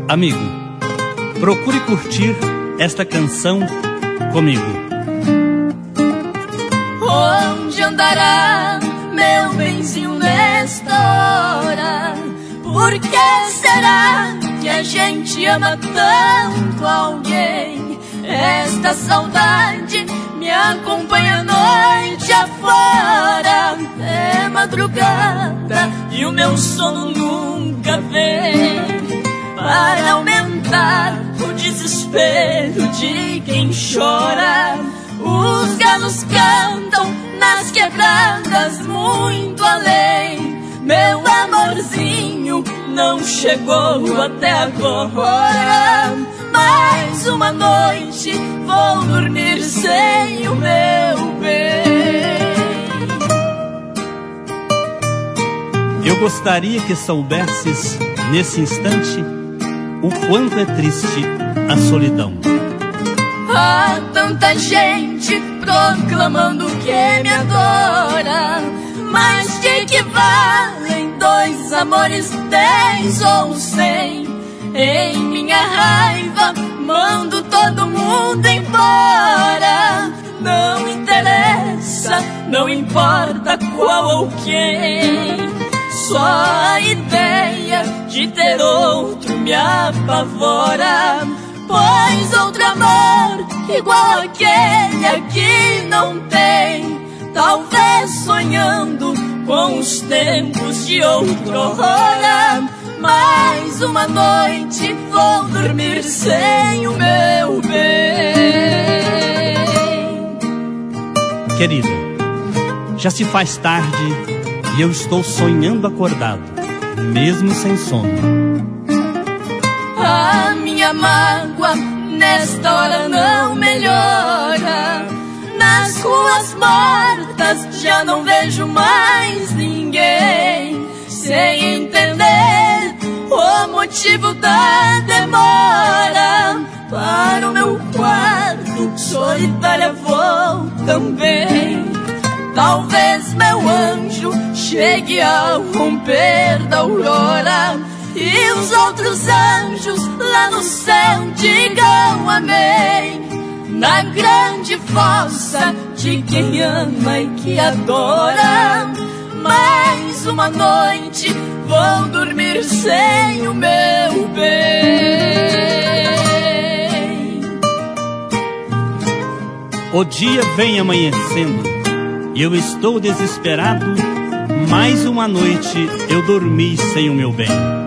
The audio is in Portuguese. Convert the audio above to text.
Amigo, procure curtir esta canção comigo. Onde andará meu benzinho nesta hora? Por que será que a gente ama tanto alguém? Esta saudade me acompanha a noite afora. É madrugada e o meu sono nunca vem, para aumentar o desespero de quem chora. Os galos cantam nas quebradas muito além. Meu amorzinho não chegou até agora. Mais uma noite vou dormir sem o meu bem. Eu gostaria que soubesses nesse instante o quanto é triste a solidão. Há tanta gente proclamando que me adora, mas de que valem 2 amores, 10 ou 100? Em minha raiva mando todo mundo embora. Não interessa, não importa qual ou quem, só a ideia de ter outro me apavora. Pois outro amor igual aquele aqui não tem. Talvez sonhando com os tempos de outrora. Mais uma noite vou dormir sem o meu bem. Querida, já se faz tarde e eu estou sonhando acordado, mesmo sem sono. A minha mágoa nesta hora não melhora. Nas ruas mortas já não vejo mais ninguém, sem entender o motivo da demora. Para o meu quarto solitária vou também. Talvez meu anjo chegue ao romper da aurora, e os outros anjos lá no céu digam amém. Na grande fossa de quem ama e que adora. Mais uma noite vou dormir sem o meu bem. O dia vem amanhecendo e eu estou desesperado. Mais uma noite eu dormi sem o meu bem.